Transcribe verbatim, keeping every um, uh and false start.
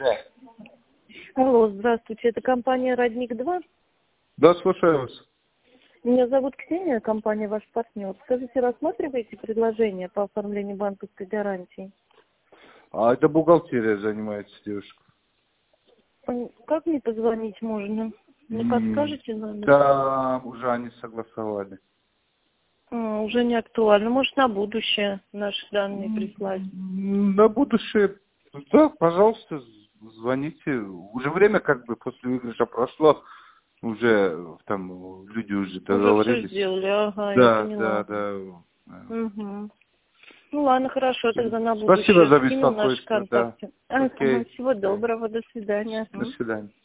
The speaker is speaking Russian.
Да. Алло, здравствуйте, это компания «Родник два». Да, слушаю вас. Меня зовут Ксения, компания «Ваш партнер». Скажите, рассматриваете предложение по оформлению банковской гарантии? А это бухгалтерия занимается, девушка. М, Как мне позвонить можно? Не М, подскажете номер? Да, уже они согласовали. А, уже не актуально. Может, на будущее наши данные прислать? М, На будущее, да, пожалуйста, звоните. Уже время как бы после выигрыша прошло. Уже там люди уже Уже все договорились. сделали, ага, я Да, да, поняла. да. Угу. Ну ладно, хорошо, Всё. тогда на Спасибо будущее за скину наши беспокойство, да. контакты. Ага, Окей. всего Да. доброго, до свидания. До М. свидания.